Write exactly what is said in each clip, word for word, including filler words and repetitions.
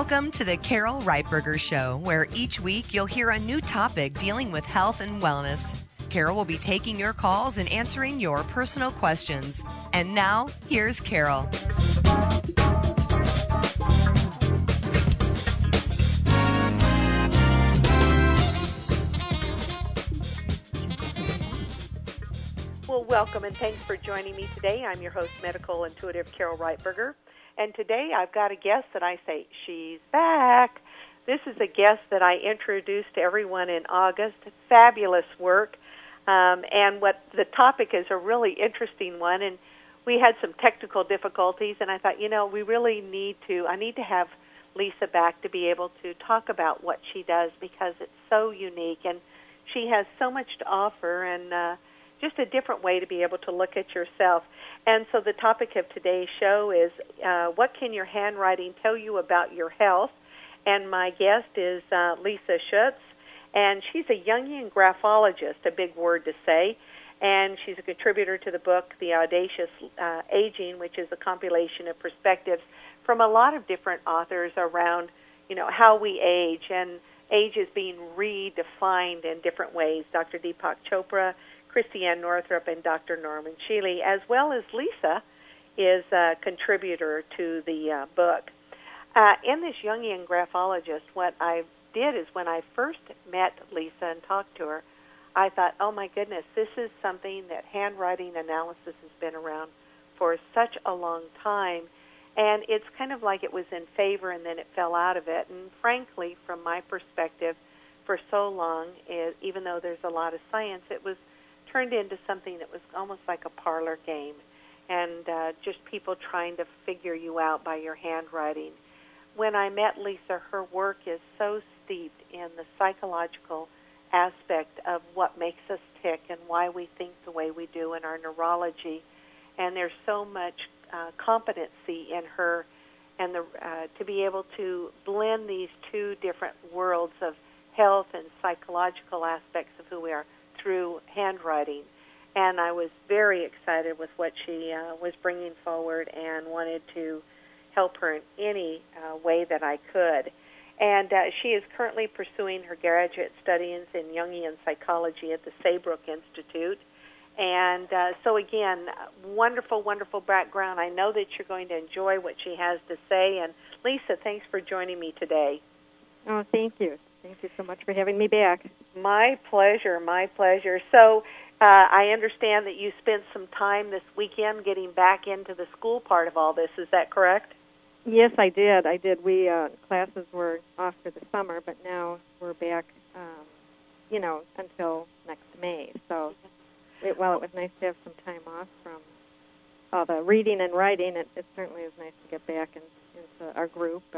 Welcome to the Carol Reitberger Show, where each week you'll hear a new topic dealing with health and wellness. Carol will be taking your calls and answering your personal questions. And now, here's Carol. Well, welcome and thanks for joining me today. I'm your host, Medical Intuitive Carol Reitberger. And today I've got a guest that I say, she's back. This is a guest that I introduced to everyone in August. Fabulous work. Um, and what the topic is a really interesting one. And we had some technical difficulties, and I thought, you know, we really need to, I need to have Lisa back to be able to talk about what she does because it's so unique. And she has so much to offer and uh, just a different way to be able to look at yourself. And so the topic of today's show is uh, what can your handwriting tell you about your health? And my guest is uh, Lisa Schutz, and she's a Jungian graphologist, a big word to say, and she's a contributor to the book, The Audacious uh, Aging, which is a compilation of perspectives from a lot of different authors around, you know, how we age, and age is being redefined in different ways. Doctor Deepak Chopra, Christiane Northrup, and Doctor Norman Shealy, as well as Lisa, is a contributor to the uh, book. Uh, in this Jungian graphologist, what I did is when I first met Lisa and talked to her, I thought, oh my goodness, this is something that handwriting analysis has been around for such a long time, and it's kind of like it was in favor and then it fell out of it. And frankly, from my perspective, for so long, it, even though there's a lot of science, it was turned into something that was almost like a parlor game and uh, just people trying to figure you out by your handwriting. When I met Lisa, her work is so steeped in the psychological aspect of what makes us tick and why we think the way we do in our neurology. And there's so much uh, competency in her and the, uh, to be able to blend these two different worlds of health and psychological aspects of who we are through handwriting. And I was very excited with what she uh, was bringing forward and wanted to help her in any uh, way that I could. And uh, she is currently pursuing her graduate studies in Jungian psychology at the Saybrook Institute. And uh, so again, wonderful, wonderful background. I know that you're going to enjoy what she has to say. And Lisa, thanks for joining me today. Oh, thank you. Thank you so much for having me back. My pleasure, my pleasure. So uh, I understand that you spent some time this weekend getting back into the school part of all this. Is that correct? Yes, I did. I did. We uh, classes were off for the summer, but now we're back, um, you know, until next May. So it, while it was nice to have some time off from all the reading and writing, it, it certainly is nice to get back in, into our group and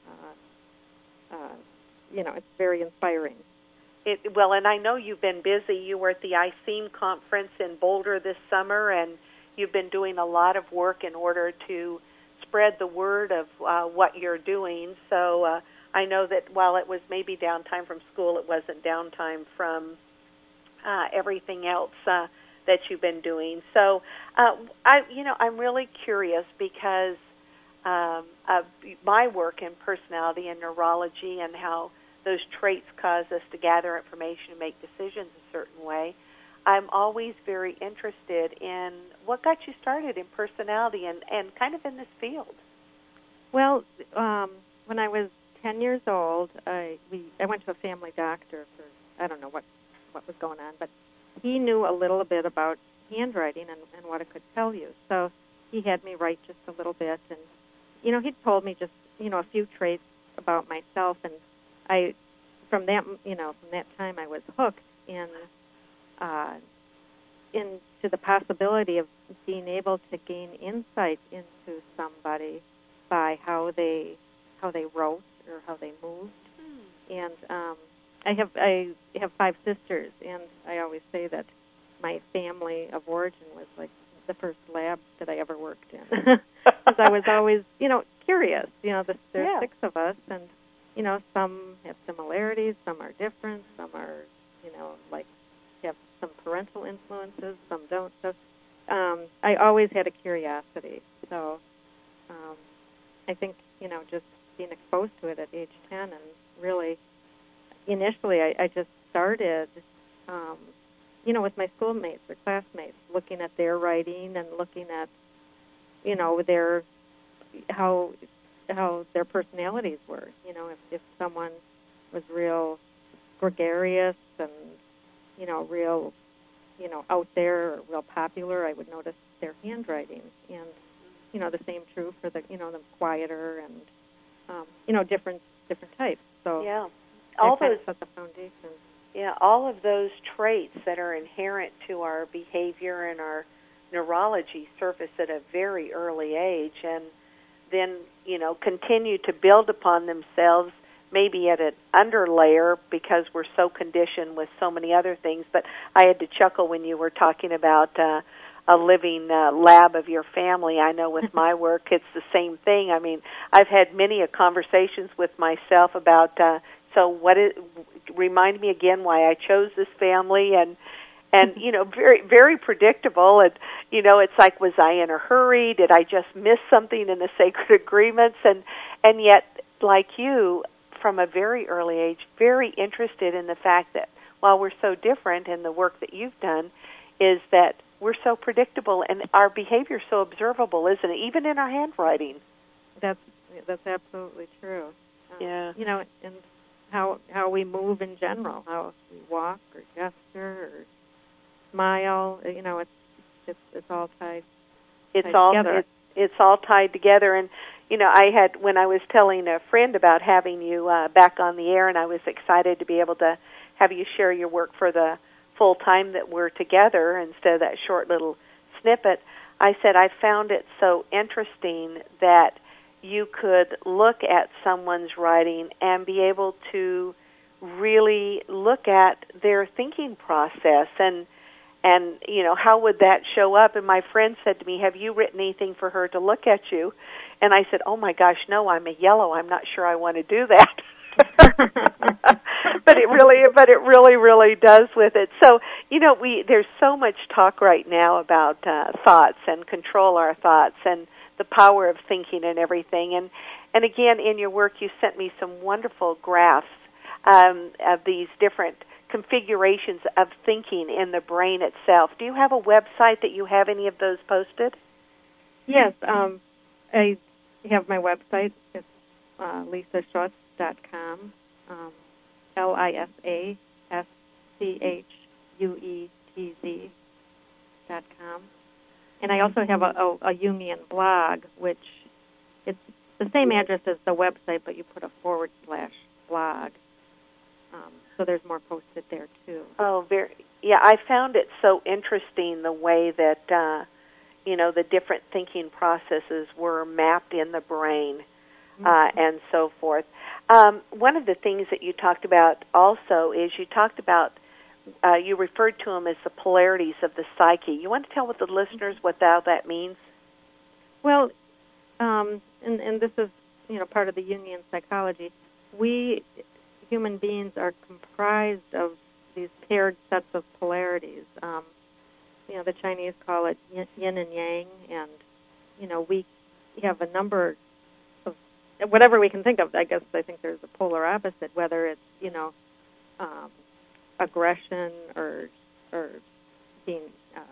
uh, uh, you know, it's very inspiring. It, well, and I know you've been busy. You were at the I S E A M conference in Boulder this summer, and you've been doing a lot of work in order to spread the word of uh, what you're doing. So uh, I know that while it was maybe downtime from school, it wasn't downtime from uh, everything else uh, that you've been doing. So, uh, I, you know, I'm really curious because um, of my work in personality and neurology and how those traits cause us to gather information and make decisions a certain way. I'm always very interested in what got you started in personality and, and kind of in this field. Well, um, when I was ten years old, I, we, I went to a family doctor for, I don't know what, what was going on, but he knew a little bit about handwriting and, and what it could tell you. So he had me write just a little bit, and, you know, he told me just, you know, a few traits about myself, and I, from that, you know, from that time I was hooked in, uh, into the possibility of being able to gain insight into somebody by how they, how they wrote or how they moved. Hmm. And um, I have I have five sisters, and I always say that my family of origin was like the first lab that I ever worked in, because I was always, you know, curious. You know, there's yeah. six of us, and you know, some have similarities, some are different, some are, you know, like have some parental influences, some don't. So um, I always had a curiosity. So um, I think, you know, just being exposed to it at age ten, and really, initially, I, I just started, um, you know, with my schoolmates or classmates, looking at their writing and looking at, you know, their how how their personalities were. You know, if, if someone was real gregarious and, you know, real, you know, out there or real popular, I would notice their handwriting. And, you know, the same true for the, you know, the quieter and, um, you know, different different types. So yeah, all that kind those of set the foundation. Yeah, all of those traits that are inherent to our behavior and our neurology surface at a very early age, and then, you know, continue to build upon themselves maybe at an underlayer because we're so conditioned with so many other things. But I had to chuckle when you were talking about uh, a living uh, lab of your family. I know with my work it's the same thing. I mean, I've had many a conversations with myself about, uh, so what is, remind me again why I chose this family, and And, you know, very, very predictable. And, you know, it's like, was I in a hurry? Did I just miss something in the sacred agreements? And, and yet, like you, from a very early age, very interested in the fact that while we're so different in the work that you've done, is that we're so predictable and our behavior so observable, isn't it? Even in our handwriting. That's, that's absolutely true. Um, yeah. You know, and how, how we move in general, how we walk or gesture or smile, you know, it's it's it's all tied. It's tied all together. It, it's all tied together. And you know, I had when I was telling a friend about having you uh, back on the air, and I was excited to be able to have you share your work for the full time that we're together instead of that short little snippet. I said I found it so interesting that you could look at someone's writing and be able to really look at their thinking process and. And, you know, how would that show up? And my friend said to me, have you written anything for her to look at you? And I said, oh, my gosh, no, I'm a yellow. I'm not sure I want to do that. but it really, but it really, really does with it. So, you know, we there's so much talk right now about uh, thoughts and control our thoughts and the power of thinking and everything. And, and again, in your work, you sent me some wonderful graphs um, of these different configurations of thinking in the brain itself. Do you have a website that you have any of those posted? Yes, um, I have my website. It's uh, lisa schutz dot com, um, L I S A S C H U E T Z dot com. And I also have a, a, a Jungian blog, which it's the same address as the website, but you put a forward slash blog. Um, so there's more posted there, too. Oh, very, yeah, I found it so interesting the way that, uh, you know, the different thinking processes were mapped in the brain mm-hmm. uh, and so forth. Um, one of the things that you talked about also is you talked about, uh, you referred to them as the polarities of the psyche. You want to tell with the listeners what that, that means? Well, um, and, and this is, you know, part of the Jungian psychology. We... human beings are comprised of these paired sets of polarities. Um, you know, the Chinese call it yin and yang, and, you know, we have a number of, whatever we can think of, I guess I think there's a polar opposite, whether it's, you know, um, aggression or, or being,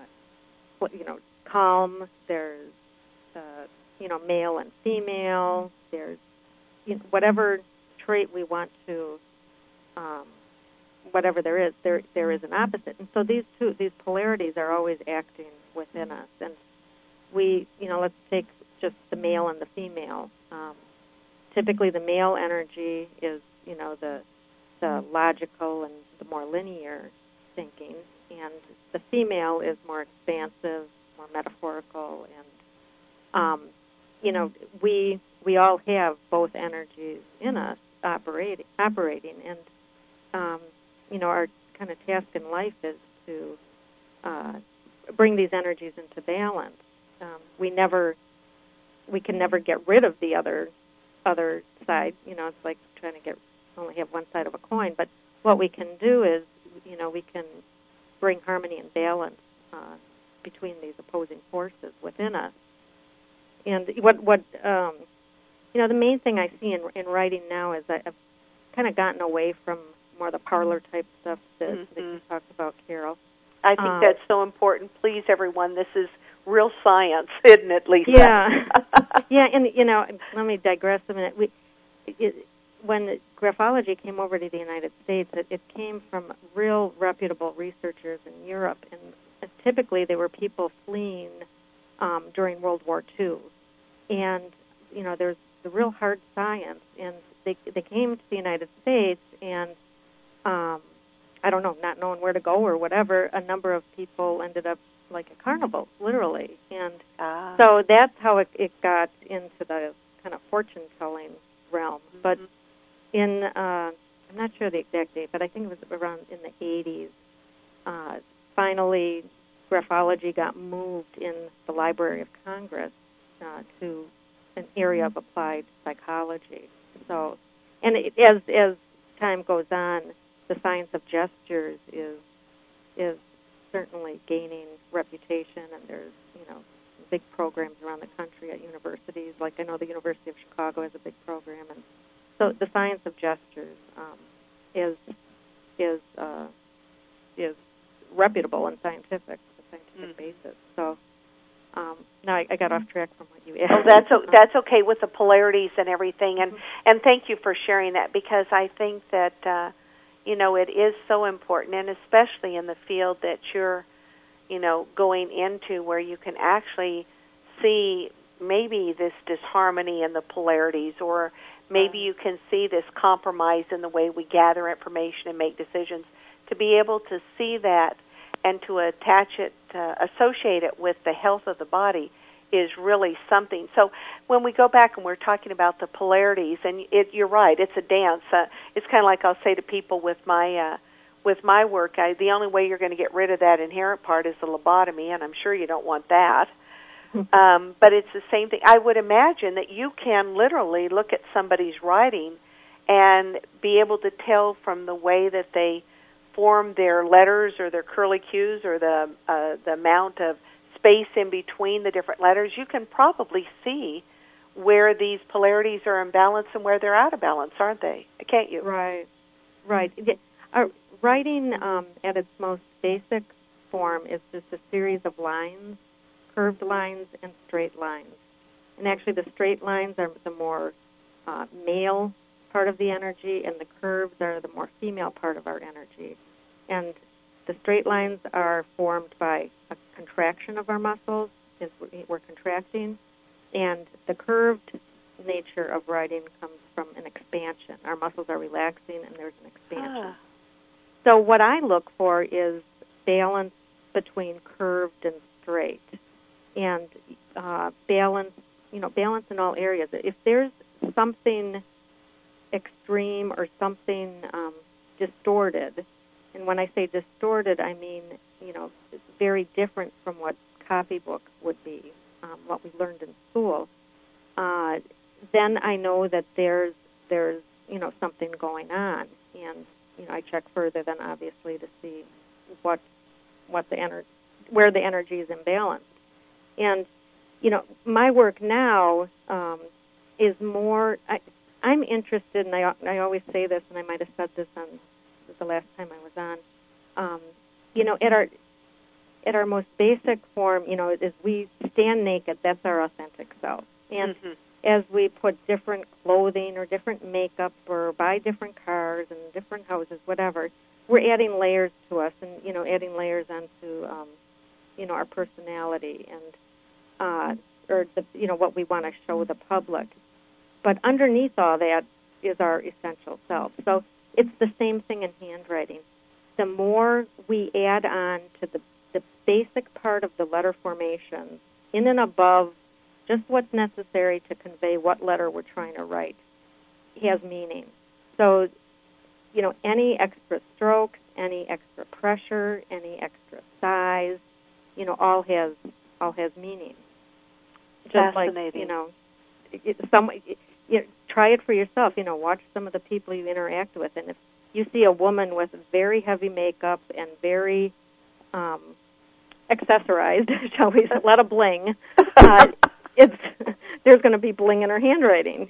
uh, you know, calm. There's, uh, you know, male and female. There's, you know, whatever trait we want to, um, whatever there is, there there is an opposite. And so these two, these polarities are always acting within us. And we, you know, let's take just the male and the female. Um, typically the male energy is, you know, the the logical and the more linear thinking, and the female is more expansive, more metaphorical, and, um, you know, we we all have both energies in us operating, operating, and um, you know, our kind of task in life is to uh, bring these energies into balance. Um, we never, we can never get rid of the other other side. You know, it's like trying to get only have one side of a coin. But what we can do is, you know, we can bring harmony and balance uh, between these opposing forces within us. And what what um, you know, the main thing I see in, in writing now is I, I've kind of gotten away from more the parlor type stuff that, mm-hmm. that you talked about, Carol. I think um, that's so important. Please, everyone, this is real science, isn't it, Lisa? Yeah. Yeah, and, you know, let me digress a minute. We, it, when graphology came over to the United States, it, it came from real reputable researchers in Europe, and typically they were people fleeing um, during World War Two. And, you know, there's the real hard science, and they they came to the United States, and um, I don't know, not knowing where to go or whatever, a number of people ended up like a carnival, literally. And ah. so that's how it, it got into the kind of fortune-telling realm. Mm-hmm. But in, uh, I'm not sure the exact date, but I think it was around in the eighties, uh, finally graphology got moved in the Library of Congress uh, to an area of applied psychology. So, and it, as as time goes on, the science of gestures is is certainly gaining reputation, and there's, you know, big programs around the country at universities. Like I know the University of Chicago has a big program, and so the science of gestures um, is is uh, is reputable and scientific, a scientific mm. basis. So um, now I, I got off track from what you asked. Oh, that's o- that's okay with the polarities and everything, and mm-hmm. and thank you for sharing that, because I think that. Uh, You know, it is so important, and especially in the field that you're, you know, going into, where you can actually see maybe this disharmony in the polarities, or maybe you can see this compromise in the way we gather information and make decisions. To be able to see that and to attach it, uh, associate it with the health of the body is really something. So when we go back and we're talking about the polarities, and it, you're right, it's a dance. Uh, it's kind of like I'll say to people with my uh, with my work, I, the only way you're going to get rid of that inherent part is the lobotomy, and I'm sure you don't want that. um, but it's the same thing. I would imagine that you can literally look at somebody's writing and be able to tell from the way that they form their letters or their curlicues or the uh, the amount of space in between the different letters, you can probably see where these polarities are in balance and where they're out of balance, aren't they? Can't you? Right, right. Our writing um, at its most basic form is just a series of lines, curved lines and straight lines. And actually the straight lines are the more uh, male part of the energy, and the curves are the more female part of our energy. And the straight lines are formed by a contraction of our muscles, as we're contracting, and the curved nature of writing comes from an expansion. Our muscles are relaxing, and there's an expansion. Ah. So what I look for is balance between curved and straight, and uh, balance, you know, balance in all areas. If there's something extreme or something um, distorted, and when I say distorted, I mean, you know, very different from what copybooks would be, um, what we learned in school, uh, then I know that there's, there's, you know, something going on. And, you know, I check further then, obviously, to see what, what the ener- where the energy is imbalanced. And, you know, my work now um, is more, I, I'm interested, and I, I always say this, and I might have said this on the last time I was on, um, you know, at our at our most basic form, you know, as we stand naked, that's our authentic self. And mm-hmm. as we put different clothing or different makeup or buy different cars and different houses, whatever, we're adding layers to us, and, you know, adding layers onto, um, you know, our personality and, uh, or, the, you know, what we want to show the public. But underneath all that is our essential self. So it's the same thing in handwriting. The more we add on to the, the basic part of the letter formation, in and above just what's necessary to convey what letter we're trying to write, has meaning. So, you know, any extra strokes, any extra pressure, any extra size, you know, all has all has meaning. Just like, you know, it, some. It, You know, try it for yourself. You know, watch some of the people you interact with, and if you see a woman with very heavy makeup and very um, accessorized, shall we say, a lot of bling, uh, it's there's going to be bling in her handwriting.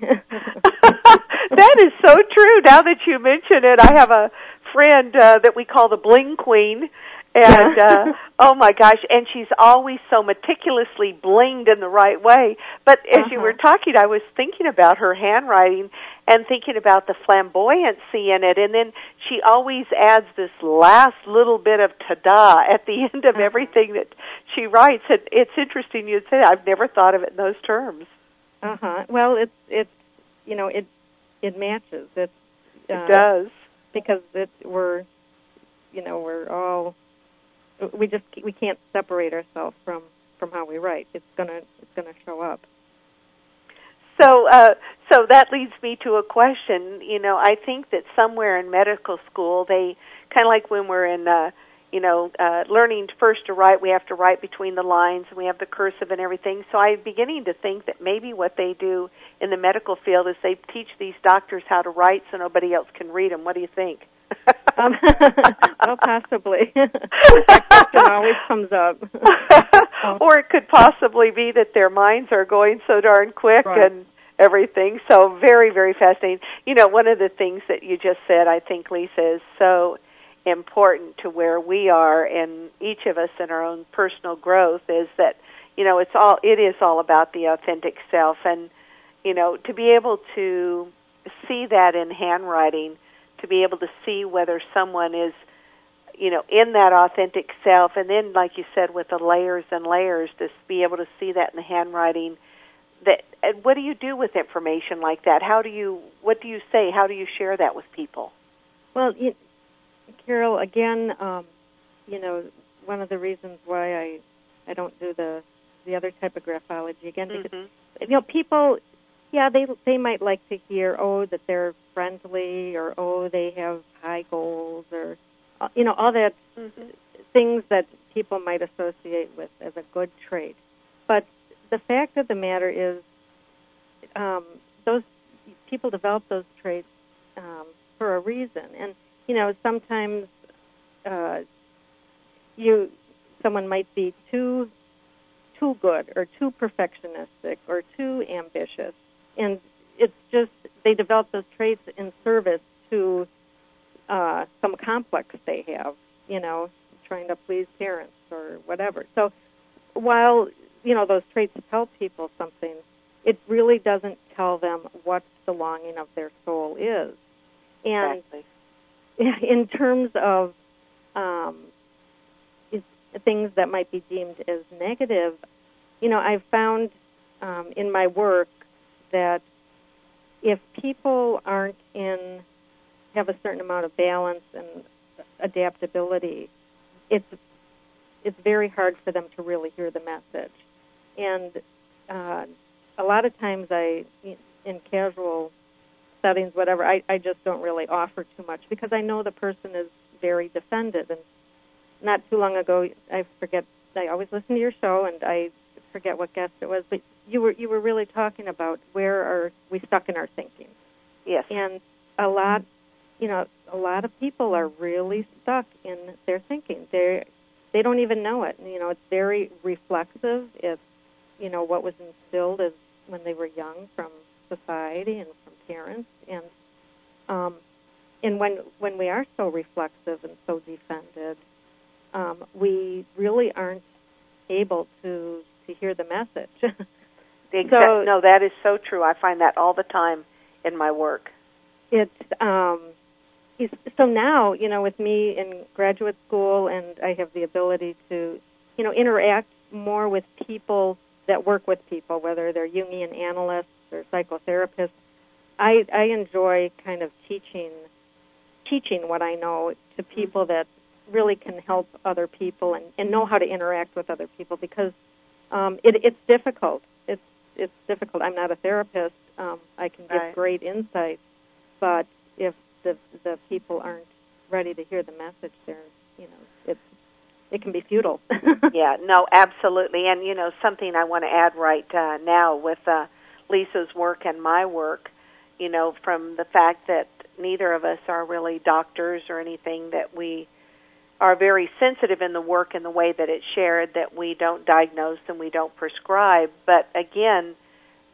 That is so true. Now that you mention it, I have a friend uh, that we call the Bling Queen, and uh, oh my gosh, and she's always so meticulously blinged in the right way. But as uh-huh. you were talking, I was thinking about her handwriting and thinking about the flamboyancy in it, and then she always adds this last little bit of ta-da at the end of uh-huh. everything that she writes. And it's interesting you'd say that. I've never thought of it in those terms. Uh-huh. Well, it's, it's you know, it it matches. It's, uh, it does. Because it, we're, you know, we're all, we just, we can't separate ourselves from, from how we write. It's gonna, it's gonna show up. So, uh, so that leads me to a question. You know, I think that somewhere in medical school, they kind of like when we're in, uh, you know, uh, learning first to write, we have to write between the lines, and we have the cursive and everything. So I'm beginning to think that maybe what they do in the medical field is they teach these doctors how to write so nobody else can read them. What do you think? um, well, possibly. That question always comes up. Oh. Or it could possibly be that their minds are going so darn quick right. and everything. So very, very fascinating. You know, one of the things that you just said, I think, Lisa, is so important to where we are, and each of us in our own personal growth, is that, you know, it's all, it is all about the authentic self. And, you know, to be able to see that in handwriting, to be able to see whether someone is, you know, in that authentic self, and then, like you said, with the layers and layers, to be able to see that in the handwriting. That, and what do you do with information like that? How do you, what do you say? How do you share that with people? Well, you, Carol, again, um, you know, one of the reasons why I, I don't do the the other type of graphology, again, because, mm-hmm. you know, people, yeah, they they might like to hear, oh, that they're friendly, or, oh, they have high goals, or, uh, you know, all that mm-hmm. things that people might associate with as a good trait. But the fact of the matter is, um, those people develop those traits um, for a reason. And, you know, sometimes uh, you someone might be too too good, or too perfectionistic, or too ambitious, and it's just they develop those traits in service to uh, some complex they have, you know, trying to please parents or whatever. So while, you know, those traits tell people something, it really doesn't tell them what the longing of their soul is. And exactly. in terms of um, things that might be deemed as negative, you know, I've found um, in my work that if people aren't in, have a certain amount of balance and adaptability, it's it's very hard for them to really hear the message. And uh, a lot of times I, in casual settings, whatever, I, I just don't really offer too much because I know the person is very defended. And not too long ago, I forget, I always listen to your show, and I forget what guest it was, but you were you were really talking about where are we stuck in our thinking. Yes. And a lot, you know, a lot of people are really stuck in their thinking. They they don't even know it. You know, it's very reflexive. It's, you know, what was instilled as when they were young from society and from parents, and um, and when when we are so reflexive and so defended, um, we really aren't able to to hear the message. Exactly. So, no, that is so true. I find that all the time in my work. It's um, so now, you know, with me in graduate school, and I have the ability to, you know, interact more with people that work with people, whether they're Jungian analysts or psychotherapists. I, I enjoy kind of teaching teaching what I know to people that really can help other people and, and know how to interact with other people, because um, it, it's difficult. It's it's difficult. I'm not a therapist. Um, I can give right. great insight, but if the the people aren't ready to hear the message, they're, you know, it's it can be futile. Yeah, no, absolutely. And, you know, something I want to add right uh, now with uh, Lisa's work and my work, you know, from the fact that neither of us are really doctors or anything, that we are very sensitive in the work and the way that it's shared, that we don't diagnose and we don't prescribe. But, again,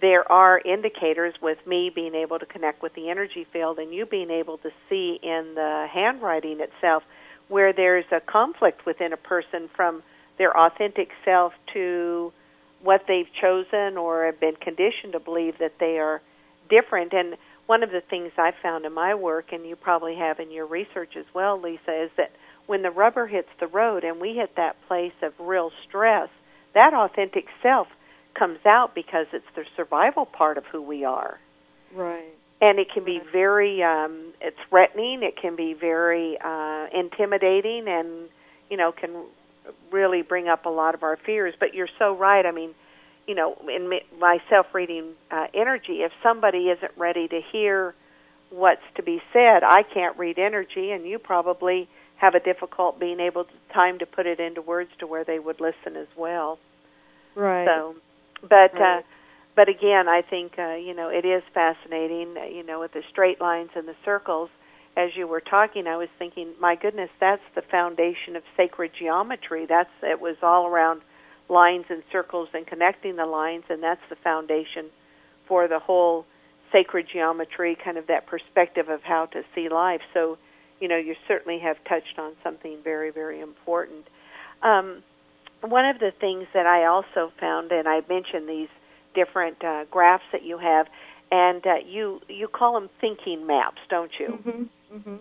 there are indicators with me being able to connect with the energy field and you being able to see in the handwriting itself where there's a conflict within a person from their authentic self to what they've chosen or have been conditioned to believe that they are different. And one of the things I've found in my work, and you probably have in your research as well, Lisa, is that when the rubber hits the road and we hit that place of real stress, that authentic self comes out because it's the survival part of who we are. Right. And it can be right. very um, it's threatening, it can be very uh, intimidating, and, you know, can really bring up a lot of our fears. But you're so right. I mean, you know, in my self-reading uh, energy, if somebody isn't ready to hear what's to be said, I can't read energy, and you probably have a difficult being able to time to put it into words to where they would listen as well. Right. So, but right. uh, but again, I think uh, you know it is fascinating. Uh, you know, with the straight lines and the circles. As you were talking, I was thinking, my goodness, that's the foundation of sacred geometry. That's it was all around lines and circles and connecting the lines, and that's the foundation for the whole sacred geometry, kind of that perspective of how to see life. So, you know, you certainly have touched on something very, very important. Um, one of the things that I also found, and I mentioned these different uh, graphs that you have, and uh, you you call them thinking maps, don't you? Mm-hmm. Mm-hmm.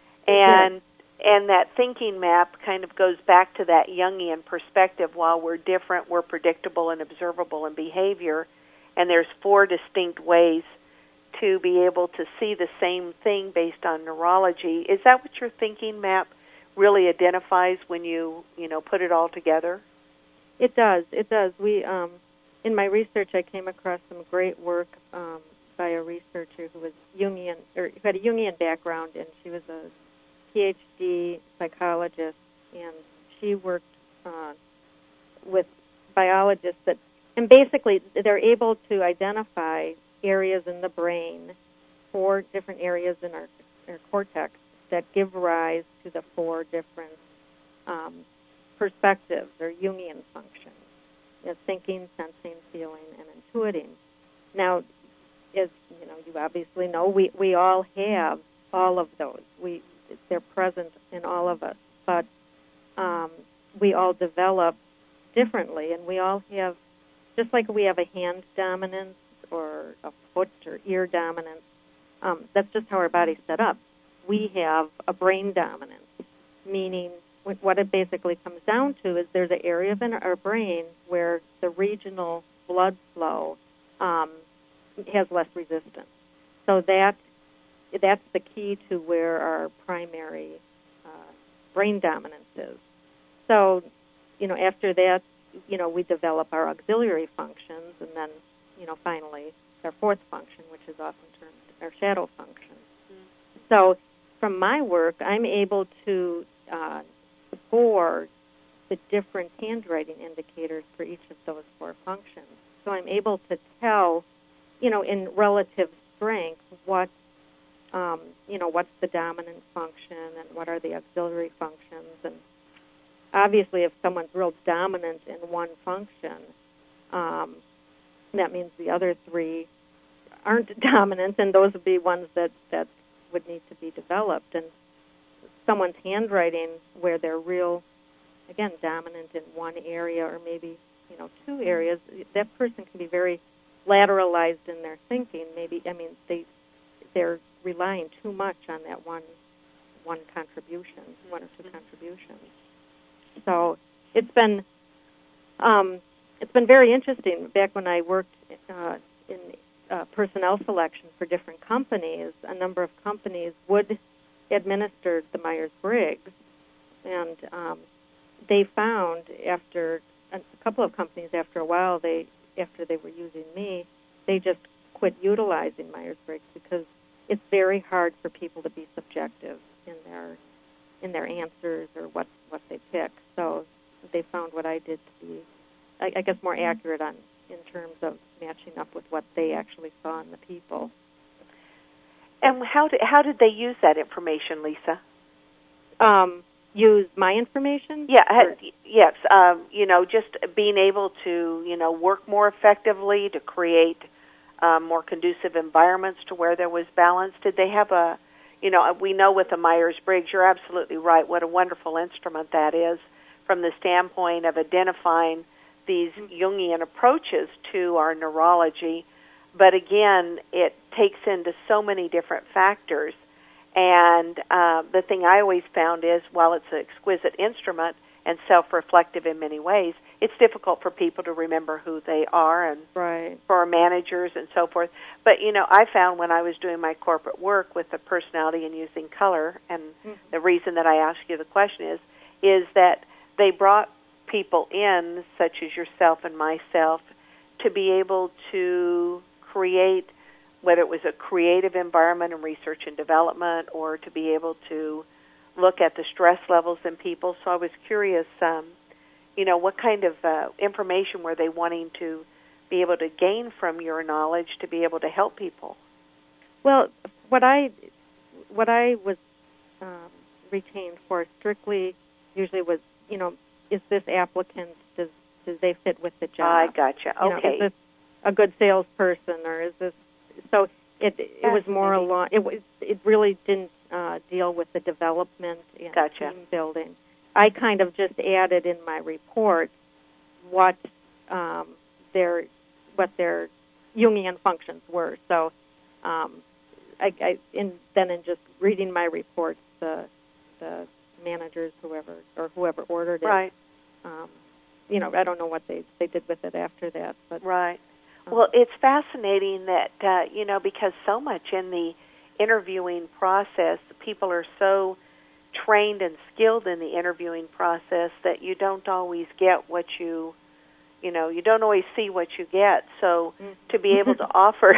And and that thinking map kind of goes back to that Jungian perspective. While we're different, we're predictable and observable in behavior, and there's four distinct ways to be able to see the same thing based on neurology. Is that what your thinking map really identifies when you, you know, put it all together? It does. It does. We um, in my research, I came across some great work um, by a researcher who was Jungian, or who had a Jungian background, and she was a P H D psychologist, and she worked uh, with biologists that, and basically they're able to identify areas in the brain, four different areas in our, our cortex that give rise to the four different um, perspectives or Jungian functions: you know, thinking, sensing, feeling, and intuiting. Now, as you know, you obviously know, we, we all have all of those. We they're present in all of us, but um, we all develop differently, and we all have, just like we have a hand dominance or a foot or ear dominance. Um, that's just how our body's set up. We have a brain dominance, meaning what it basically comes down to is there's an area of our brain where the regional blood flow um, has less resistance. So that that's the key to where our primary uh, brain dominance is. So, you know, after that, you know, we develop our auxiliary functions, and then, you know, finally our fourth function, which is often termed our shadow function. Mm-hmm. So from my work, I'm able to uh, score the different handwriting indicators for each of those four functions. So I'm able to tell, you know, in relative strength, what, um, you know, what's the dominant function and what are the auxiliary functions. And obviously, if someone's real dominant in one function, um, that means the other three aren't dominant, and those would be ones that, that would need to be developed. And someone's handwriting where they're real, again, dominant in one area or maybe, you know, two areas, that person can be very lateralized in their thinking. Maybe, I mean, they, they're relying too much on that one one contribution, one or two contributions. So it's been um, it's been very interesting. Back when I worked uh, in uh, personnel selection for different companies, a number of companies would administer the Myers-Briggs, and um, they found after a couple of companies, after a while, they after they were using me, they just quit utilizing Myers-Briggs because it's very hard for people to be subjective in their in their answers or what what they pick. So they found what I did to be, I, I guess, more accurate on in terms of matching up with what they actually saw in the people. And how did how did they use that information, Lisa? Um, use my information? Yeah, or? yes. Um, you know, just being able to, you know, work more effectively to create um, more conducive environments to where there was balance? Did they have a, you know, we know with the Myers-Briggs, you're absolutely right, what a wonderful instrument that is from the standpoint of identifying these Jungian approaches to our neurology. But again, it takes into so many different factors. And uh, the thing I always found is, while it's an exquisite instrument and self-reflective in many ways, it's difficult for people to remember who they are, and right. for our managers and so forth. But, you know, I found when I was doing my corporate work with the personality and using color, and mm-hmm. the reason that I asked you the question is, is that they brought people in, such as yourself and myself, to be able to create, whether it was a creative environment in research and development, or to be able to look at the stress levels in people. So I was curious, um, you know, what kind of uh, information were they wanting to be able to gain from your knowledge to be able to help people? Well, what I what I was um, retained for strictly usually was, you know, is this applicant, does does they fit with the job? I gotcha. You know, okay. is this a good salesperson, or is this so? It it was more along. It was it really didn't uh, deal with the development and gotcha. team building. I kind of just added in my report what um, their what their Jungian functions were. So, um, I, I in, then in just reading my reports, the the managers, whoever or whoever ordered it, right. Um, you know, I don't know what they they did with it after that, but right. Well, it's fascinating that, uh, you know, because so much in the interviewing process, people are so trained and skilled in the interviewing process that you don't always get what you, you know, you don't always see what you get. So to be able to offer,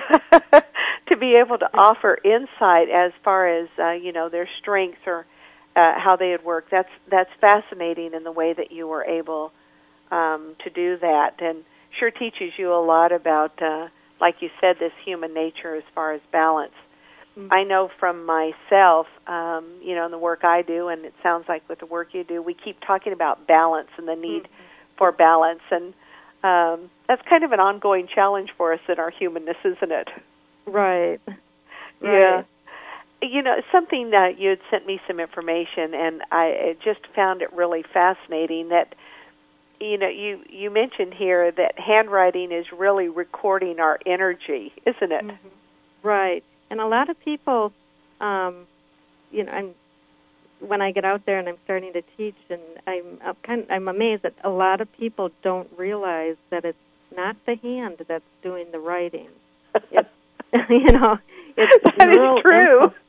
to be able to offer insight as far as, uh, you know, their strengths or uh, how they would work, that's, that's fascinating in the way that you were able um, to do that. And sure teaches you a lot about, uh, like you said, this human nature as far as balance. Mm-hmm. I know from myself, um, you know, in the work I do, and it sounds like with the work you do, we keep talking about balance and the need mm-hmm. for balance, and um, that's kind of an ongoing challenge for us in our humanness, isn't it? Right. Yeah. Right. You know, something that you had sent me some information, and I just found it really fascinating that, you know, you, you mentioned here that handwriting is really recording our energy, isn't it? Mm-hmm. Right. And a lot of people, um, you know, I'm, when I get out there and I'm starting to teach, and I'm I'm, kind of, I'm amazed that a lot of people don't realize that it's not the hand that's doing the writing. It's, you know, it's that neural is true. Impulse.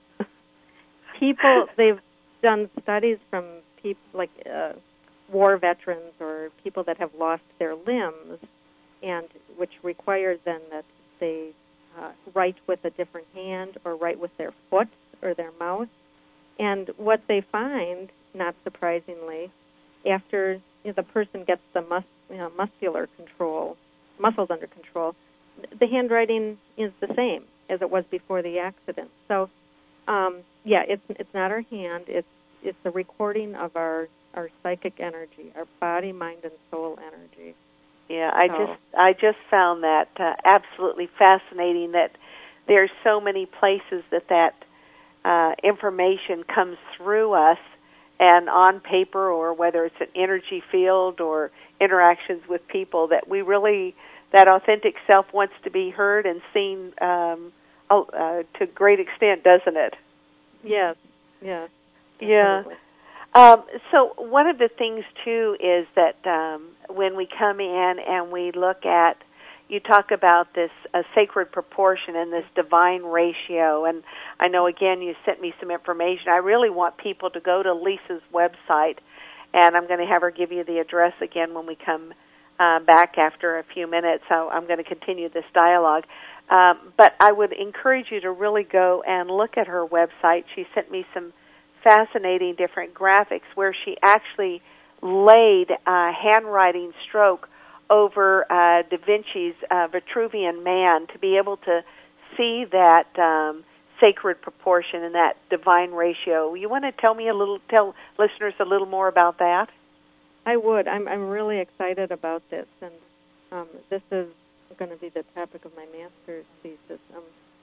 People, they've done studies from people like uh, war veterans or people that have lost their limbs, and which requires then that they uh, write with a different hand or write with their foot or their mouth. And what they find, not surprisingly, after you know, the person gets the mus- you know, muscular control, muscles under control, the handwriting is the same as it was before the accident. So, um, yeah, it's it's not our hand. It's it's the recording of our our psychic energy, our body, mind, and soul energy. Yeah, I so. just I just found that uh, absolutely fascinating. That there's so many places that that uh, information comes through us, and on paper, or whether it's an energy field or interactions with people, that we really that authentic self wants to be heard and seen um, uh, to a great extent, doesn't it? Yes. Yes. Yeah. Absolutely. Um, so one of the things, too, is that um, when we come in and we look at, you talk about this uh, sacred proportion and this divine ratio, and I know, again, you sent me some information. I really want people to go to Lisa's website, and I'm going to have her give you the address again when we come uh, back after a few minutes. So I'm going to continue this dialogue. Um, but I would encourage you to really go and look at her website. She sent me some fascinating different graphics where she actually laid a handwriting stroke over uh, Da Vinci's uh, Vitruvian Man to be able to see that um, sacred proportion and that divine ratio. You want to tell me a little, tell listeners a little more about that? I would. I'm I'm really excited about this, and um, this is going to be the topic of my master's thesis. Um,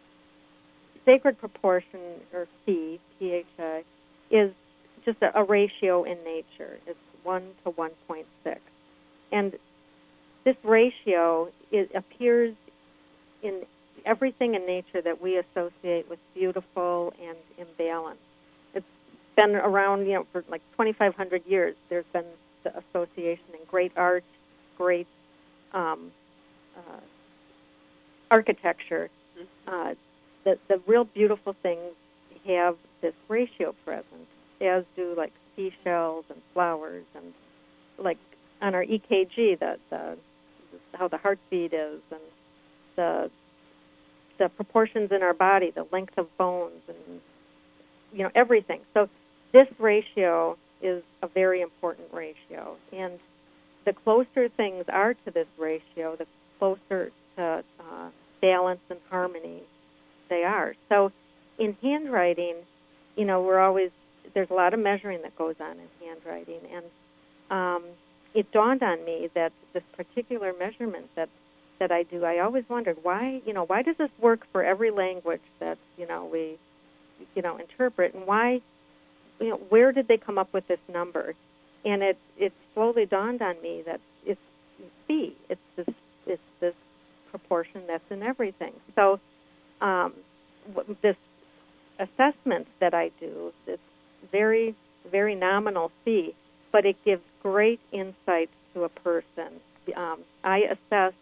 sacred proportion, or phi, P H I, is just a, a ratio in nature. It's one to one point six. And this ratio is, appears in everything in nature that we associate with beautiful and imbalanced. It's been around, you know, for like twenty-five hundred years. There's been the association in great art, great um, uh, architecture. Uh, the, the real beautiful things have this ratio present, as do like seashells and flowers, and like on our E K G, the, the how the heartbeat is, and the the proportions in our body, the length of bones, and you know everything. So this ratio is a very important ratio, and the closer things are to this ratio, the closer to uh, balance and harmony they are. So in handwriting, you know, we're always, there's a lot of measuring that goes on in handwriting, and um, it dawned on me that this particular measurement that that I do, I always wondered why, you know, why does this work for every language that, you know, we, you know, interpret, and why, you know, where did they come up with this number? And it it slowly dawned on me that it's phi, it's this it's this proportion that's in everything. So um, this assessment that I do, this very very nominal phi, but it gives great insight to a person. Um, I assess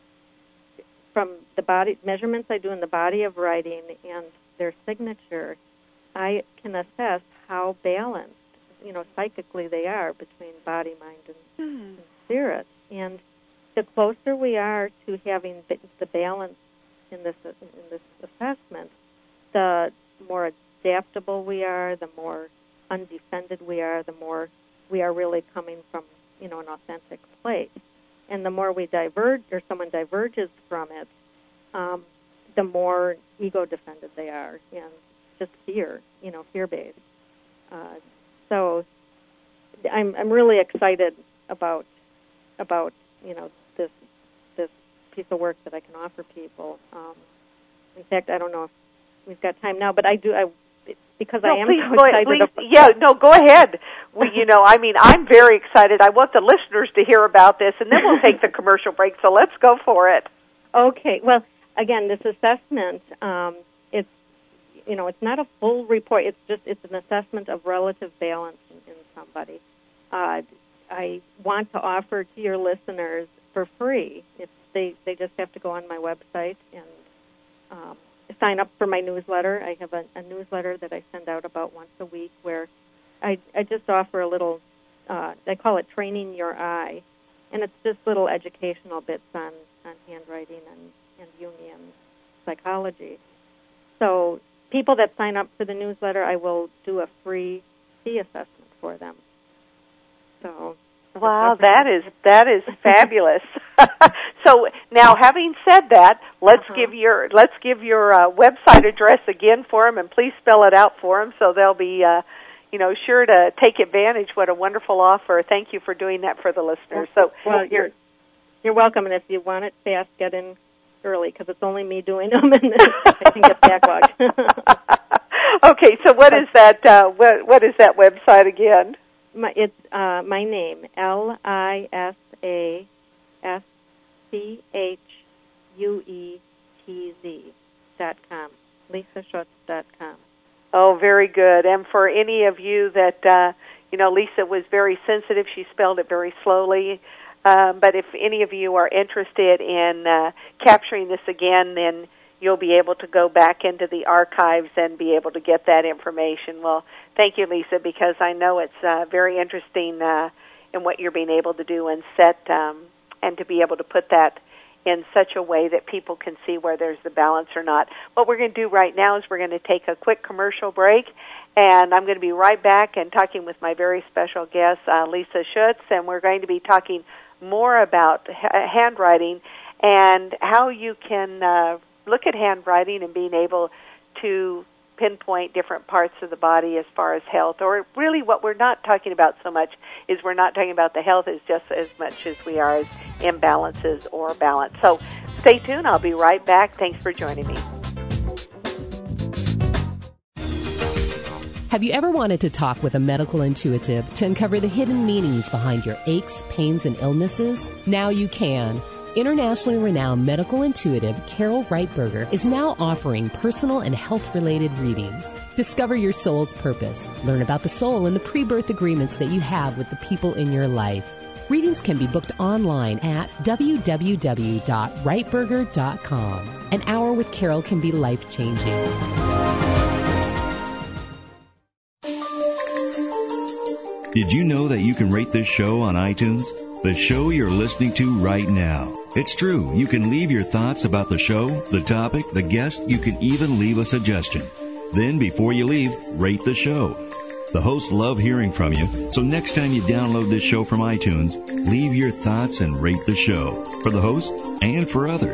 from the body measurements I do in the body of writing and their signature, I can assess how balanced, you know, psychically they are between body, mind, and, mm. and spirit. And the closer we are to having the balance in this in this assessment, the more adaptable we are, the more undefended we are, the more we are really coming from, you know, an authentic place. And the more we diverge, or someone diverges from it, um, the more ego-defended they are, and just fear, you know, fear-based. Uh, so I'm I'm really excited about about you know this this piece of work that I can offer people. Um, in fact, I don't know if we've got time now, but I do I. Because no, I am please, so go excited. Ahead, please, yeah, no, go ahead. We, you know, I mean, I'm very excited. I want the listeners to hear about this, and then we'll take the commercial break. So let's go for it. Okay. Well, again, this assessment, um, it's you know, it's not a full report. It's just it's an assessment of relative balance in, in somebody. Uh, I want to offer to your listeners for free. It's, they they just have to go on my website and. Um, sign up for my newsletter. I have a, a newsletter that I send out about once a week where I, I just offer a little, uh, I call it Training Your Eye, and it's just little educational bits on, on handwriting and, and Jungian psychology. So people that sign up for the newsletter, I will do a free phi assessment for them. So wow, that is that is fabulous. So now, having said that, let's uh-huh. give your let's give your uh, website address again for them, and please spell it out for them so they'll be, uh, you know, sure to take advantage. What a wonderful offer! Thank you for doing that for the listeners. So, well, you're you're welcome, and if you want it fast, get in early because it's only me doing them, and I can get backlogged. Okay, so what is that? Uh, what what is that website again? My, it's uh, my name, L I S A S C H U E T Z dot com, Lisa Schutz dot com. Oh, very good. And for any of you that, uh, you know, Lisa was very sensitive. She spelled it very slowly. Um, but if any of you are interested in uh, capturing this again, then you'll be able to go back into the archives and be able to get that information. Well, thank you, Lisa, because I know it's uh, very interesting uh, in what you're being able to do and set um, and to be able to put that in such a way that people can see where there's the balance or not. What we're going to do right now is we're going to take a quick commercial break, and I'm going to be right back and talking with my very special guest, uh, Lisa Schutz, and we're going to be talking more about ha- handwriting and how you can uh, look at handwriting and being able to pinpoint different parts of the body as far as health. Or really what we're not talking about so much is we're not talking about the health as just as much as we are as imbalances or balance. So stay tuned. I'll be right back. Thanks for joining me. Have you ever wanted to talk with a medical intuitive to uncover the hidden meanings behind your aches, pains, and illnesses? Now you can. Internationally renowned medical intuitive Carol Reitberger is now offering personal and health-related readings. Discover your soul's purpose. Learn about the soul and the pre-birth agreements that you have with the people in your life. Readings can be booked online at w w w dot reitberger dot com. An hour with Carol can be life-changing. Did you know that you can rate this show on iTunes? The show you're listening to right now. It's true. You can leave your thoughts about the show, the topic, the guest. You can even leave a suggestion. Then, before you leave, rate the show. The hosts love hearing from you, so next time you download this show from iTunes, leave your thoughts and rate the show for the host and for others.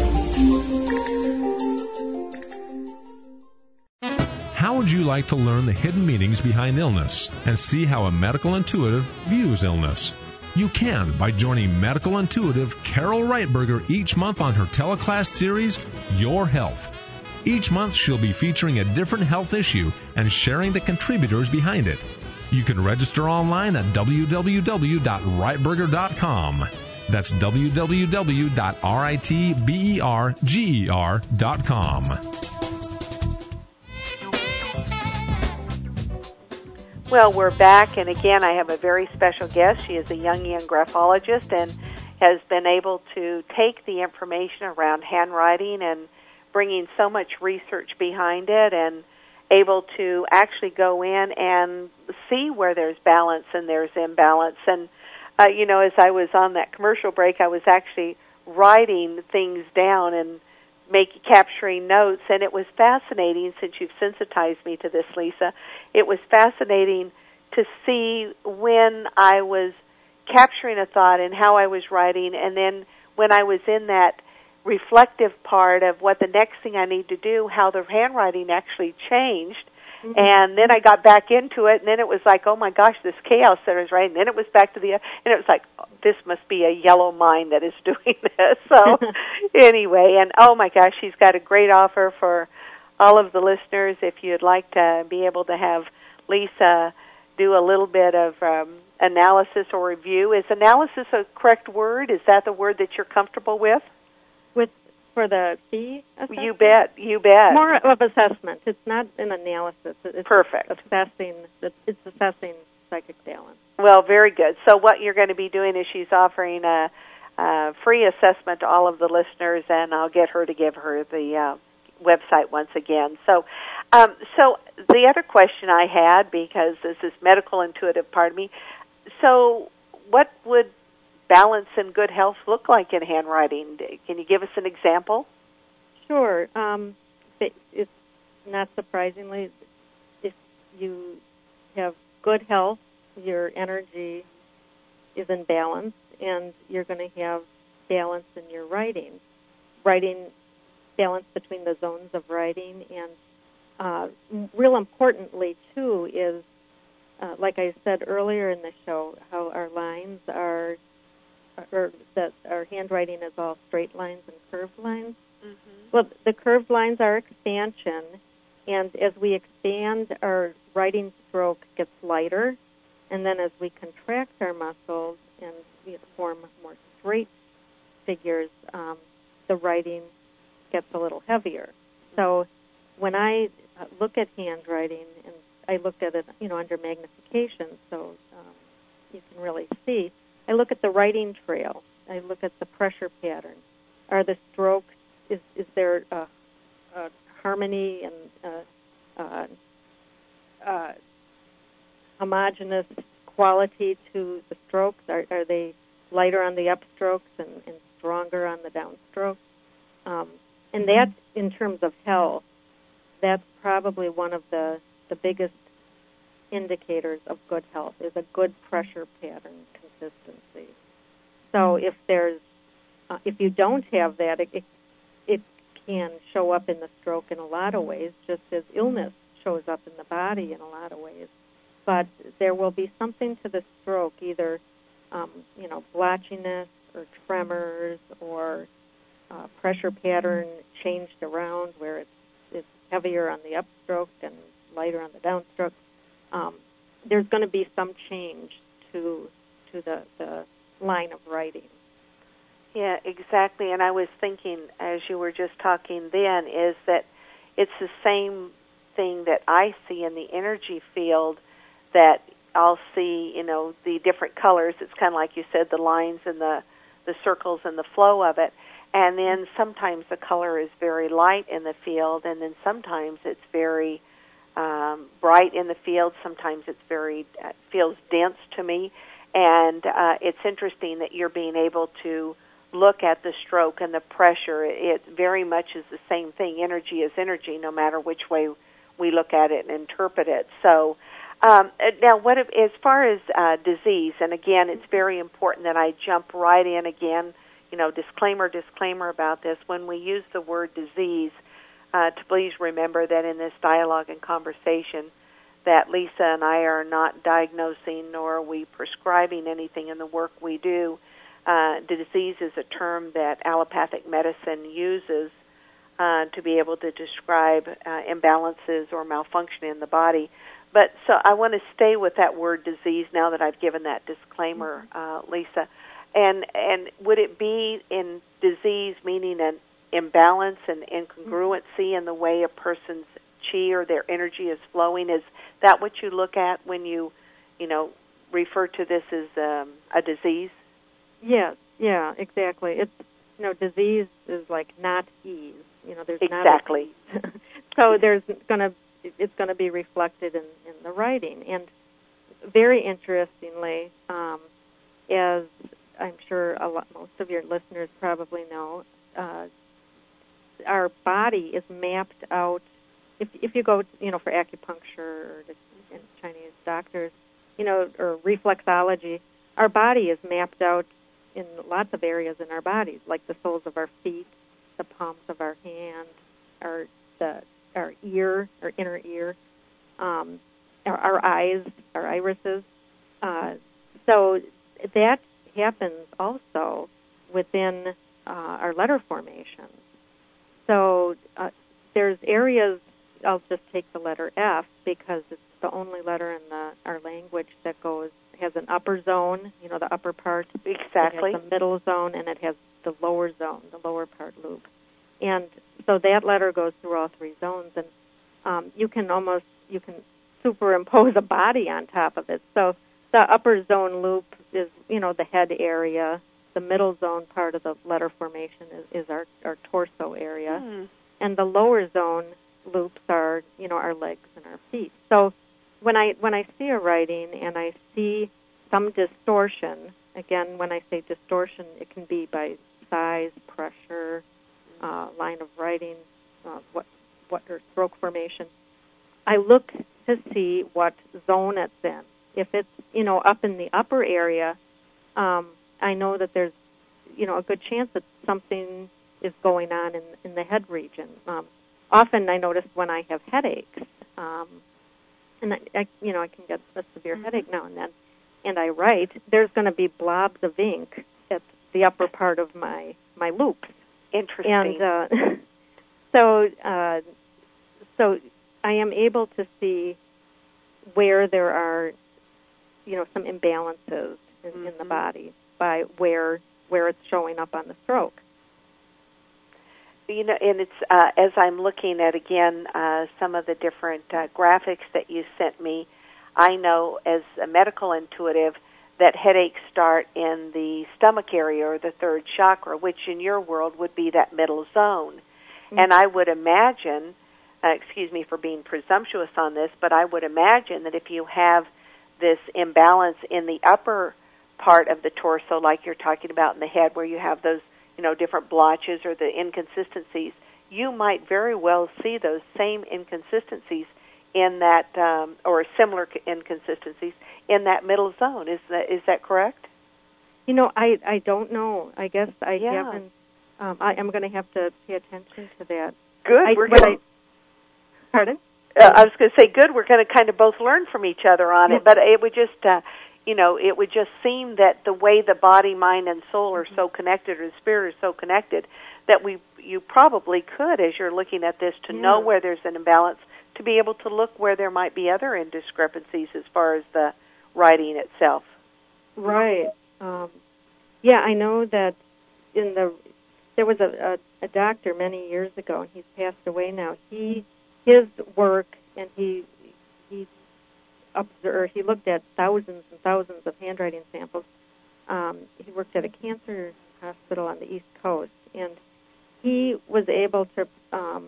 How would you like to learn the hidden meanings behind illness and see how a medical intuitive views illness? You can by joining medical intuitive Carol Reitberger each month on her teleclass series, Your Health. Each month she'll be featuring a different health issue and sharing the contributors behind it. You can register online at w w w dot reitberger dot com. That's w w w dot reitberger dot com. Well, we're back, and again, I have a very special guest. She is a Jungian graphologist and has been able to take the information around handwriting and bringing so much research behind it and able to actually go in and see where there's balance and there's imbalance. And, uh, you know, as I was on that commercial break, I was actually writing things down and make capturing notes, and it was fascinating, since you've sensitized me to this, Lisa. It was fascinating to see when I was capturing a thought and how I was writing, and then when I was in that reflective part of what the next thing I need to do, how the handwriting actually changed. Mm-hmm. And then I got back into it, and then it was like, oh my gosh, this chaos that I was writing. Then it was back to the, and it was like, oh, this must be a yellow mind that is doing this. So anyway, and oh my gosh, she's got a great offer for all of the listeners. If you'd like to be able to have Lisa do a little bit of um, analysis or review. Is analysis a correct word? Is that the word that you're comfortable with? With For the fee assessment? You bet, you bet. More of assessment. It's not an analysis. It's Perfect. Assessing, it's assessing psychic balance. Well, very good. So what you're going to be doing is she's offering a, a free assessment to all of the listeners, and I'll get her to give her the uh, website once again. So, um, so the other question I had, because this is medical intuitive part of me, so what would balance and good health look like in handwriting? Can you give us an example? Sure. Um, it's not surprisingly, if you have good health, your energy is in balance, and you're going to have balance in your writing. Writing, balance between the zones of writing, and uh, real importantly, too, is, uh, like I said earlier in the show, how our lines are or that our handwriting is all straight lines and curved lines. Mm-hmm. Well, the curved lines are expansion, and as we expand, our writing stroke gets lighter, and then as we contract our muscles and you know, form more straight figures, um, the writing gets a little heavier. So when I look at handwriting, and I looked at it, you know, under magnification, so um, you can really see, I look at the writing trail. I look at the pressure pattern. Are the strokes, is, is there a, a harmony and a, a, a homogeneous quality to the strokes? Are, are they lighter on the upstrokes and, and stronger on the downstrokes? Um, and that, in terms of health, that's probably one of the, the biggest indicators of good health, is a good pressure pattern consistency. So if there's, uh, if you don't have that, it, it, it can show up in the stroke in a lot of ways, just as illness shows up in the body in a lot of ways. But there will be something to the stroke, either, um, you know, blotchiness or tremors or uh, pressure pattern changed around where it's, it's heavier on the upstroke and lighter on the downstroke. Um, there's going to be some change to to the, the line of writing. Yeah, exactly. And I was thinking, as you were just talking then, is that it's the same thing that I see in the energy field, that I'll see, you know, the different colors. It's kind of like you said, the lines and the, the circles and the flow of it. And then sometimes the color is very light in the field, and then sometimes it's very um, bright in the field. Sometimes it's very, uh, feels dense to me. And uh, it's interesting that you're being able to look at the stroke and the pressure. It very much is the same thing. Energy is energy, no matter which way we look at it and interpret it. So um, now, what if, as far as uh, disease, and again, it's very important that I jump right in again, you know, disclaimer, disclaimer about this. When we use the word disease, uh, to please remember that in this dialogue and conversation, that Lisa and I are not diagnosing nor are we prescribing anything in the work we do. Uh, disease is a term that allopathic medicine uses uh, to be able to describe uh, imbalances or malfunction in the body. But so I want to stay with that word disease now that I've given that disclaimer, uh, Lisa. And and would it be in disease meaning an imbalance and incongruency in the way a person's chi or their energy is flowing? Is that what you look at when you, you know, refer to this as um, a disease? Yes, yeah, exactly. It's, you know, disease is like not ease. You know, there's exactly. Not so there's going to it's going to be reflected in, in the writing. And very interestingly, um, as I'm sure a lot, most of your listeners probably know, uh, our body is mapped out. If if you go, you know, for acupuncture or the, and Chinese doctors, you know, or reflexology, our body is mapped out in lots of areas in our bodies, like the soles of our feet, the palms of our hand, our the our ear, our inner ear, um, our, our eyes, our irises. Uh, so that happens also within uh, our letter formations. So uh, there's areas. I'll just take the letter F because it's the only letter in the our language that goes has an upper zone, you know, the upper part. Exactly. It has the middle zone, and it has the lower zone, the lower part loop. And so that letter goes through all three zones, and um, you can almost, you can superimpose a body on top of it. So the upper zone loop is, you know, the head area. The middle zone part of the letter formation is, is our, our torso area. Mm. And the lower zone loops are, you know, our legs and our feet. So when I when I see a writing and I see some distortion, again, when I say distortion, it can be by size, pressure, uh, line of writing, uh, what what or stroke formation. I look to see what zone it's in. If it's, you know, up in the upper area, um, I know that there's, you know, a good chance that something is going on in in the head region. Um, often I notice when I have headaches, um, and I, I, you know, I can get a severe mm-hmm. headache now and then, and I write, there's going to be blobs of ink at the upper part of my, my loops. Interesting. And uh, so, uh, so I am able to see where there are, you know, some imbalances in, mm-hmm. in the body by where where it's showing up on the stroke. You know, and it's uh, as I'm looking at, again, uh, some of the different uh, graphics that you sent me, I know as a medical intuitive that headaches start in the stomach area or the third chakra, which in your world would be that middle zone. Mm-hmm. And I would imagine, uh, excuse me for being presumptuous on this, but I would imagine that if you have this imbalance in the upper part of the torso, like you're talking about in the head, where you have those, you know, different blotches or the inconsistencies, you might very well see those same inconsistencies in that, um, or similar inconsistencies in that middle zone. Is that is that correct? You know, I, I don't know. I guess I yeah. haven't Um, I am going to have to pay attention to that. Good. I, we're going. Pardon? Uh, I was going to say, good. We're going to kind of both learn from each other on it, but it would just, uh, you know, it would just seem that the way the body, mind, and soul are so connected, or the spirit is so connected, that we, you probably could, as you're looking at this, to yeah. know where there's an imbalance, to be able to look where there might be other indiscrepancies as far as the writing itself. Right. Um, yeah, I know that in the there was a, a, a doctor many years ago, and he's passed away now. He his work, and he he observed, he looked at thousands and thousands of handwriting samples. Um, he worked at a cancer hospital on the East Coast, and he was able to um,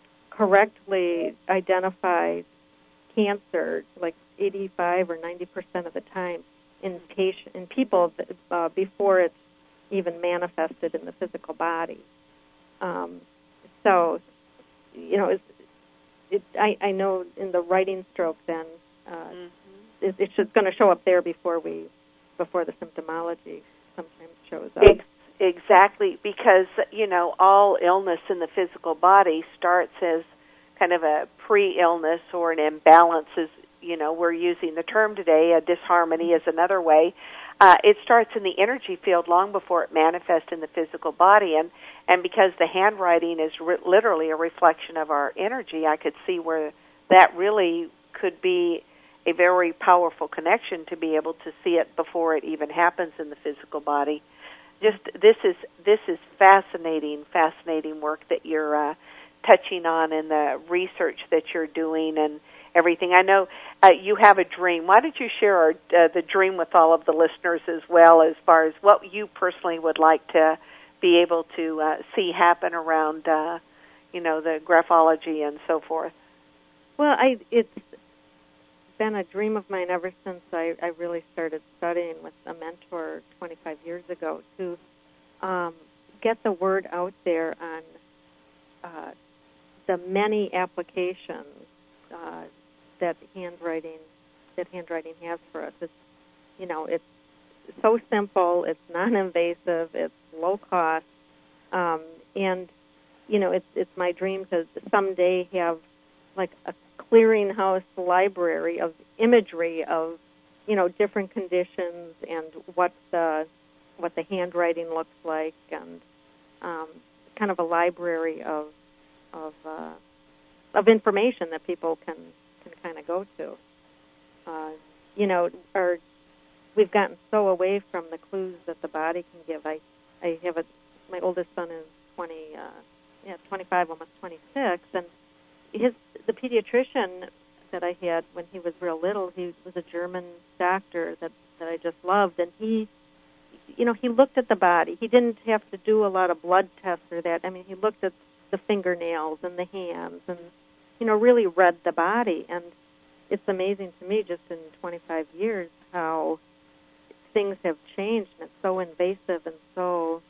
correctly identify cancer, like eighty-five or ninety percent of the time, in patient in people that, uh, before it's even manifested in the physical body. Um, so, you know, it's, it, I, I know in the writing stroke, then uh, mm-hmm. it, it's just going to show up there before we before the symptomology sometimes shows up. Exactly, because you know all illness in the physical body starts as kind of a pre-illness or an imbalance, as you know we're using the term today. A disharmony is another way. Uh, it starts in the energy field long before it manifests in the physical body, and and because the handwriting is re- literally a reflection of our energy, I could see where that really could be a very powerful connection to be able to see it before it even happens in the physical body. Just this is this is fascinating, fascinating work that you're uh, touching on, and the research that you're doing, and everything. I know uh, you have a dream. Why don't you share our, uh, the dream with all of the listeners as well, as far as what you personally would like to be able to uh, see happen around, uh, you know, the graphology and so forth? Well, I it's been a dream of mine ever since I, I really started studying with a mentor twenty-five years ago to um, get the word out there on uh, the many applications uh, that handwriting that handwriting has for us. It's, you know, it's so simple, it's non-invasive, it's low cost, um, and you know, it's it's my dream to someday have like a clearinghouse library of imagery of, you know, different conditions and what the what the handwriting looks like, and um, kind of a library of of uh, of information that people can can kind of go to. Uh, you know, or we've gotten so away from the clues that the body can give. I I have a my oldest son is twenty, uh, yeah, twenty-five, almost twenty-six, and his the pediatrician that I had when he was real little, he was a German doctor that, that I just loved, and he, you know, he looked at the body. He didn't have to do a lot of blood tests or that. I mean, he looked at the fingernails and the hands and, you know, really read the body. And it's amazing to me just in twenty-five years how things have changed, and it's so invasive and so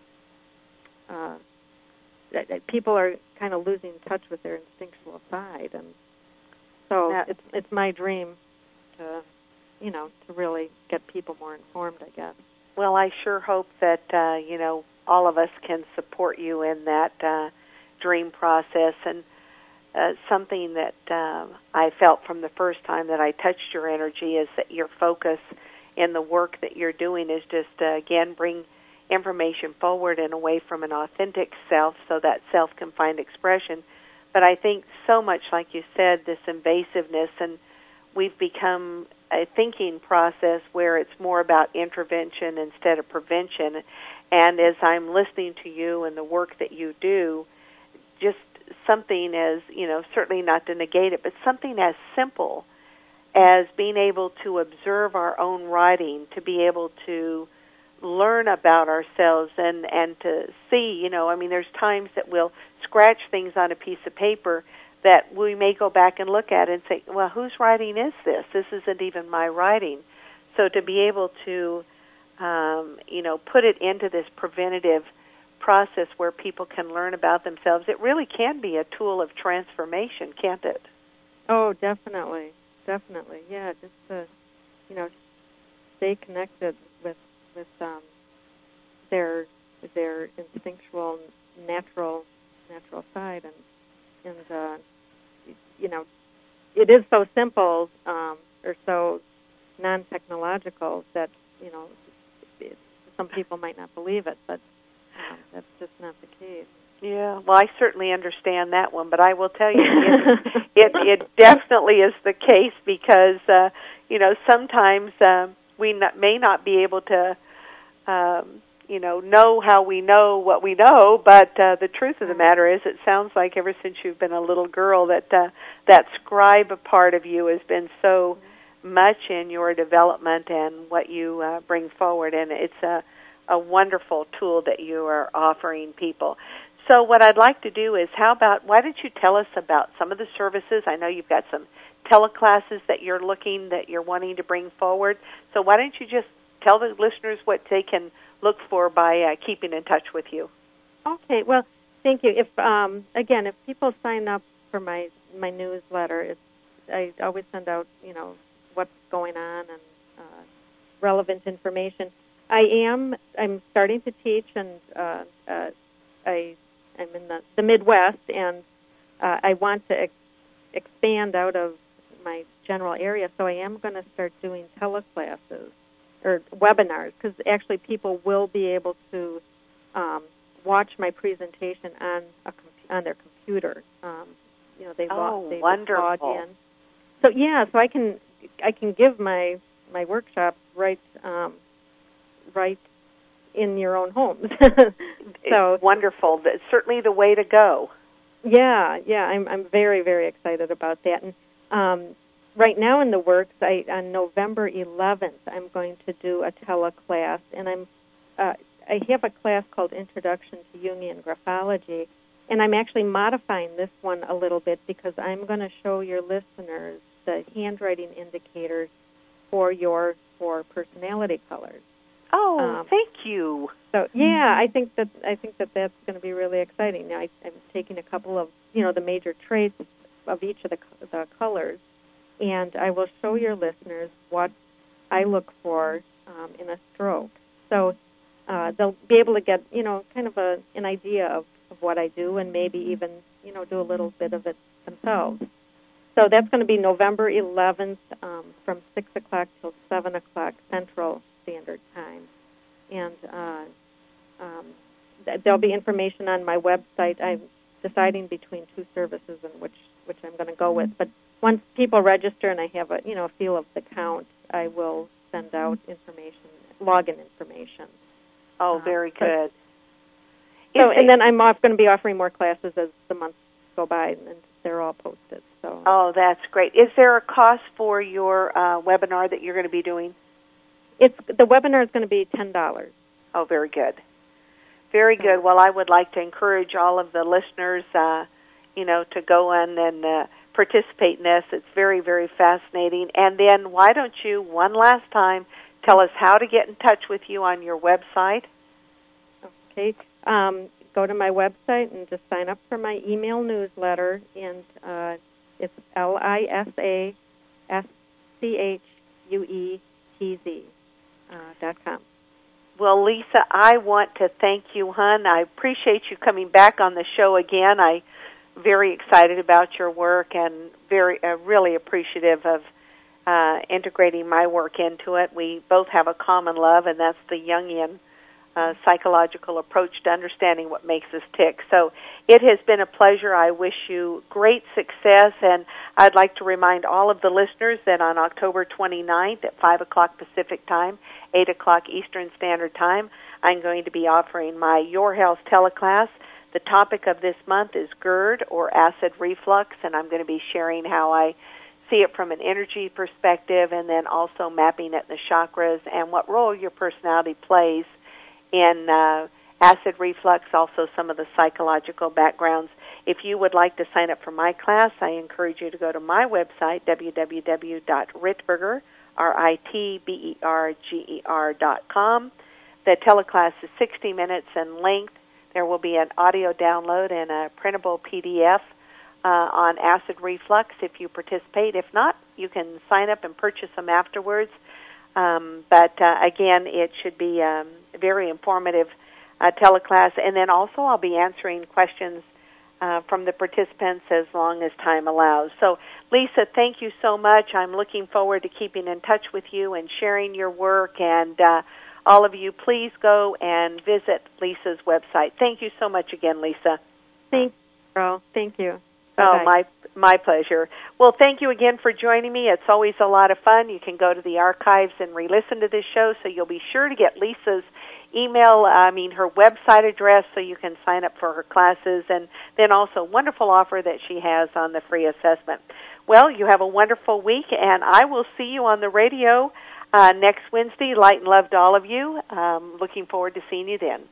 um, uh, people are kind of losing touch with their instinctual side, and so that, it's it's my dream to, you know, to really get people more informed, I guess. Well, I sure hope that uh, you know all of us can support you in that uh, dream process. And uh, something that uh, I felt from the first time that I touched your energy is that your focus in the work that you're doing is just uh, again bring information forward and away from an authentic self so that self can find expression. But I think so much, like you said, this invasiveness, and we've become a thinking process where it's more about intervention instead of prevention. And as I'm listening to you and the work that you do, just something as, you know, certainly not to negate it, but something as simple as being able to observe our own writing, to be able to learn about ourselves and, and to see, you know, I mean, there's times that we'll scratch things on a piece of paper that we may go back and look at and say, well, whose writing is this? This isn't even my writing. So to be able to, um, you know, put it into this preventative process where people can learn about themselves, it really can be a tool of transformation, can't it? Oh, definitely. Definitely. Yeah, just to, you know, stay connected with with um, their their instinctual, natural, natural side, and and uh, you know, it is so simple um, or so non-technological that you know it, some people might not believe it, but um, that's just not the case. Yeah, well, I certainly understand that one, but I will tell you, it it, it definitely is the case because uh, you know sometimes uh, we not, may not be able to um, you know know how we know what we know, but uh, the truth of the matter is, it sounds like ever since you've been a little girl that uh, that scribe part of you has been so much in your development and what you uh, bring forward, and it's a a wonderful tool that you are offering people. So what I'd like to do is, how about, why don't you tell us about some of the services? I know you've got some teleclasses that you're looking, that you're wanting to bring forward. So why don't you just tell the listeners what they can look for by uh, keeping in touch with you? Okay, well, thank you. If um, again, if people sign up for my, my newsletter, it's, I always send out, you know, what's going on and uh, relevant information. I am, I'm starting to teach, and uh, uh, I I'm in the, the Midwest, and uh, I want to ex- expand out of my general area, so I am going to start doing teleclasses or webinars, because actually people will be able to um, watch my presentation on a com- on their computer. Um, you know, they, oh, log, they wonderful. log in. So yeah, so I can I can give my my workshops right um, right. in your own homes. So it's wonderful. That's certainly the way to go. Yeah, yeah, I'm I'm very, very excited about that. And um, right now in the works, I, on November eleventh, I'm going to do a teleclass, and I'm uh, I have a class called Introduction to Jungian Graphology, and I'm actually modifying this one a little bit because I'm going to show your listeners the handwriting indicators for your four personality colors. Oh, um, thank you. So yeah, I think that I think that that's going to be really exciting. Now I, I'm taking a couple of you know the major traits of each of the the colors, and I will show your listeners what I look for um, in a stroke. So uh, they'll be able to get you know kind of a an idea of, of what I do, and maybe even you know do a little bit of it themselves. So that's going to be November eleventh um, from six o'clock till seven o'clock Central Standard Time. And uh, um, th- there'll be information on my website. I'm deciding between two services and which, which I'm going to go with. But once people register and I have a you know a feel of the count, I will send out information, login information. Oh, very uh, good. So, and then I'm off going to be offering more classes as the months go by, and they're all posted. So. Oh, that's great. Is there a cost for your uh, webinar that you're going to be doing? It's the webinar is going to be ten dollars. Oh, very good. Very good. Well, I would like to encourage all of the listeners, uh, you know, to go in and uh, participate in this. It's very, very fascinating. And then why don't you, one last time, tell us how to get in touch with you on your website? Okay. Um, go to my website and just sign up for my email newsletter, and uh, it's L I S A S C H U E T Z uh, dot com. Well, Lisa, I want to thank you, hon. I appreciate you coming back on the show again. I'm very excited about your work and very, uh, really appreciative of uh, integrating my work into it. We both have a common love, and that's the Jungian uh, psychological approach to understanding what makes us tick. So it has been a pleasure. I wish you great success, and I'd like to remind all of the listeners that on October twenty-ninth at five o'clock Pacific Time, eight o'clock Eastern Standard Time, I'm going to be offering my Your Health teleclass. The topic of this month is GERD, or acid reflux, and I'm going to be sharing how I see it from an energy perspective, and then also mapping it in the chakras and what role your personality plays in uh, acid reflux, also some of the psychological backgrounds. If you would like to sign up for my class, I encourage you to go to my website, w w w dot ritberger, R I T B E R G E R dot com. The teleclass is sixty minutes in length. There will be an audio download and a printable P D F uh, on acid reflux if you participate. If not, you can sign up and purchase them afterwards. Um, but, uh, again, it should be um, very informative uh, teleclass, and then also I'll be answering questions uh, from the participants as long as time allows. So, Lisa, thank you so much. I'm looking forward to keeping in touch with you and sharing your work, and uh, all of you, please go and visit Lisa's website. Thank you so much again, Lisa. Thank you, Carol. Thank you. Oh, my my pleasure. Well, thank you again for joining me. It's always a lot of fun. You can go to the archives and re-listen to this show, so you'll be sure to get Lisa's email, I mean her website address, so you can sign up for her classes, and then also a wonderful offer that she has on the free assessment. Well, you have a wonderful week, and I will see you on the radio uh, next Wednesday. Light and love to all of you. Um, looking forward to seeing you then.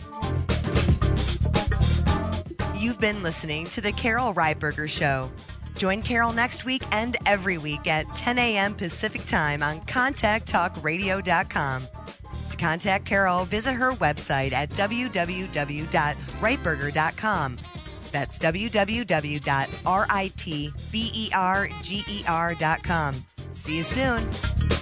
You've been listening to The Carol Reitberger Show. Join Carol next week and every week at ten a.m. Pacific Time on contact talk radio dot com. To contact Carol, visit her website at w w w dot reitberger dot com. That's w w w dot reitberger dot com. See you soon.